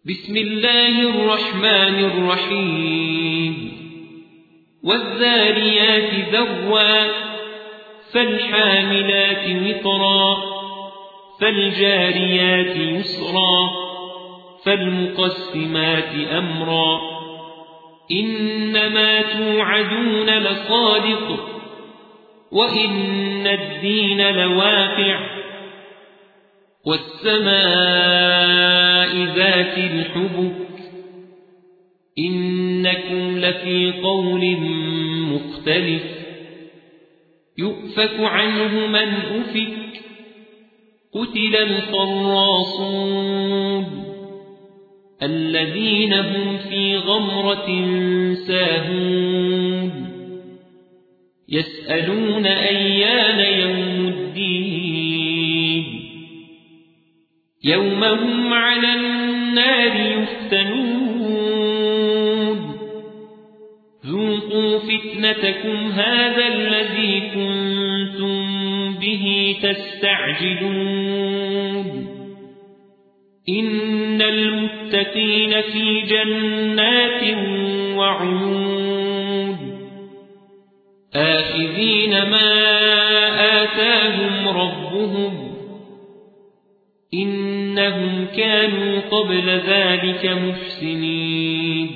بسم الله الرحمن الرحيم والذاريات ذروا فالحاملات وقرا فالجاريات يسرا فالمقسمات أمرا إنما توعدون لصادق وإن الدين لواقع والسماء ذات الحبك إنكم لفي قول مختلف يؤفك عنه من أفك قتل الخراصون الذين هم في غمرة ساهون يسألون أيان يوم الدين يوم هم على النار يفتنون ذوقوا فتنتكم هذا الذي كنتم به تستعجلون إن المتقين في جنات وعيون آخذين ما آتاهم ربهم إنهم كانوا قبل ذلك محسنين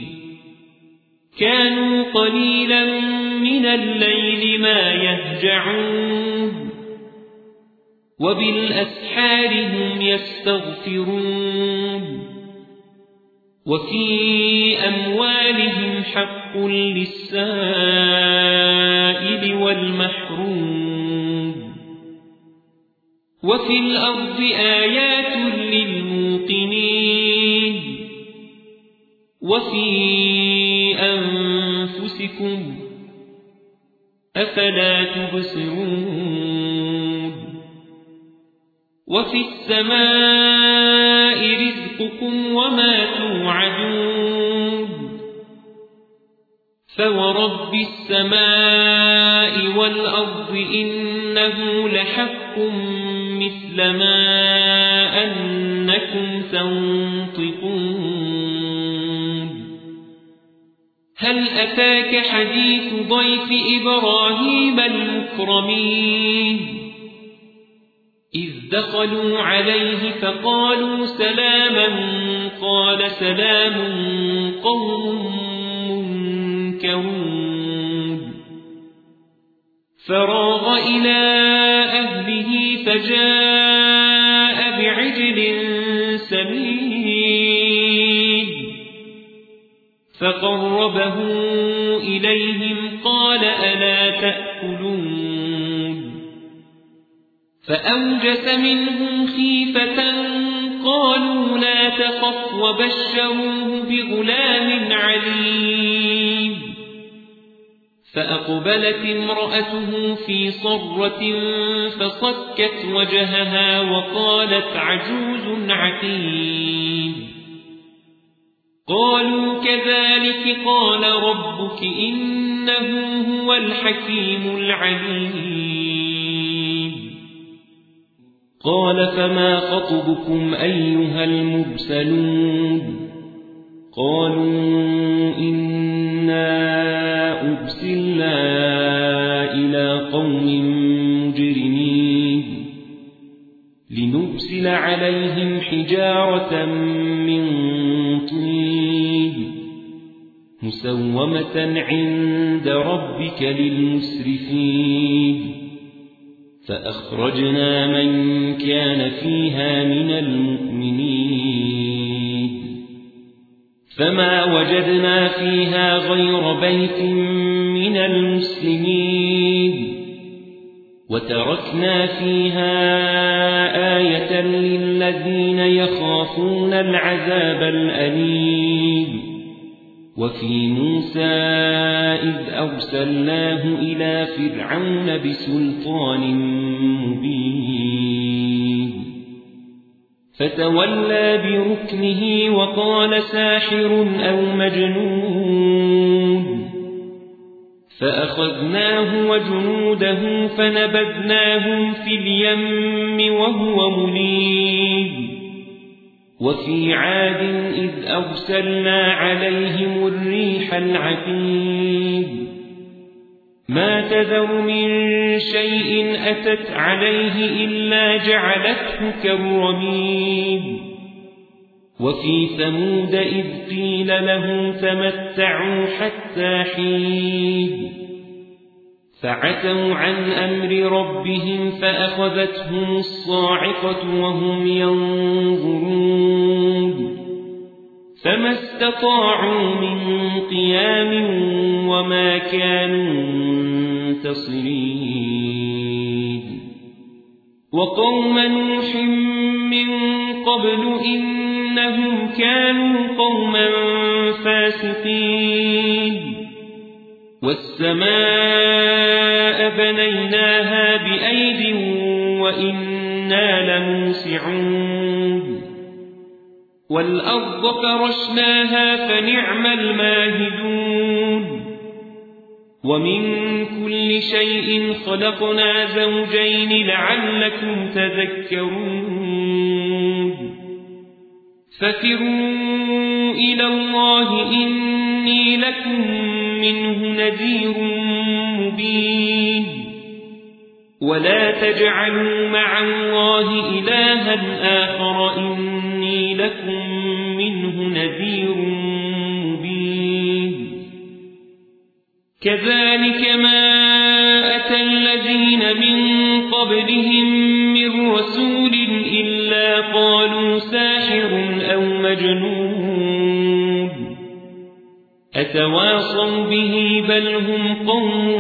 كانوا قليلا من الليل ما يهجعون وبالأسحار هم يستغفرون وفي أموالهم حق للسائل والمحروم وفي الأرض آيات للموقنين وفي أنفسكم أفلا تبصرون وفي السماء رزقكم وما توعدون فورب السماء والأرض إنه لحق مثل ما أنكم تنطقون هل أتاك حديث ضيف إبراهيم المكرمين إذ دخلوا عليه فقالوا سلاما قال سلام قوم منكرون فراغ إلى أهله فجاء بعجل سمين فقربه إليهم قال ألا تأكلون فأوجس منهم خيفة قالوا لا تخف وبشروه بغلام عليم فأقبلت امرأته في صرة فصكت وجهها وقالت عجوز عقيم قالوا كذلك قال ربك إنه هو الحكيم العليم قال فما خطبكم أيها المرسلون قالوا إنا أرسلنا إلى قوم مجرمين لنرسل عليهم حجارة من طين مسومة عند ربك للمسرفين فأخرجنا من كان فيها من المؤمنين فما وجدنا فيها غير بيت من المسلمين وتركنا فيها آية للذين يخافون العذاب الأليم وفي موسى إذ أرسلناه إلى فرعون بسلطان مبين فتولى بركنه وقال ساحر أو مجنون فأخذناه وجنوده فنبذناهم في اليم وهو مليم وفي عاد إذ أرسلنا عليهم الريح العقيم ما تذر من شيء أتت عليه إلا جعلته كالرميم وفي ثمود إذ قيل لهم تمتعوا حتى حين فعتوا عن أمر ربهم فأخذتهم الصاعقة وهم ينظرون فما استطاعوا من قيام وما كانوا منتصرين وقوم نوح من قبل إنهم كانوا قوما فاسقين والسماء بنيناها بأيد وإنا لموسعون والأرض فرشناها فنعم الماهدون ومن كل شيء خلقنا زوجين لعلكم تذكرون ففروا إلى الله إني لكم منه نذير مبين ولا تجعلوا مع الله إلها آخر إني لكم منه نذير مبين كذلك ما أتى الذين من قبلهم من رسول إلا قالوا ساحر أو مجنون أتواصوا به بل هم قوم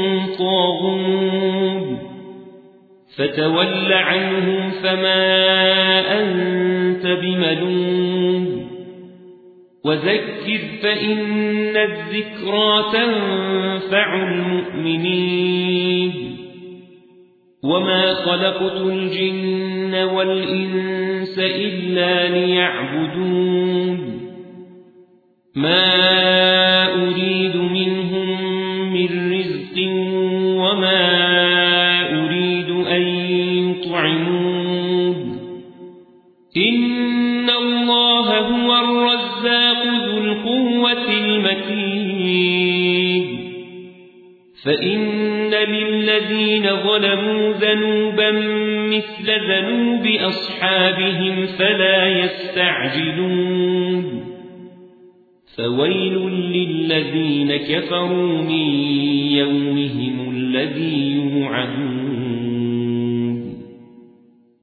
طاغون فتول عنهم فما أنت بملوم وذكر فإن الذكرى تنفع المؤمنين وما خلقت الجن والإنس إلا ليعبدون ما أريد منهم من رزق وما أريد أن يطعمون إن الله هو الرزاق ذو القوة المتين فإن للذين ظلموا ذنوبا مثل ذنوب أصحابهم فلا يستعجلون فويل للذين كفروا من يومهم الذي يوعدون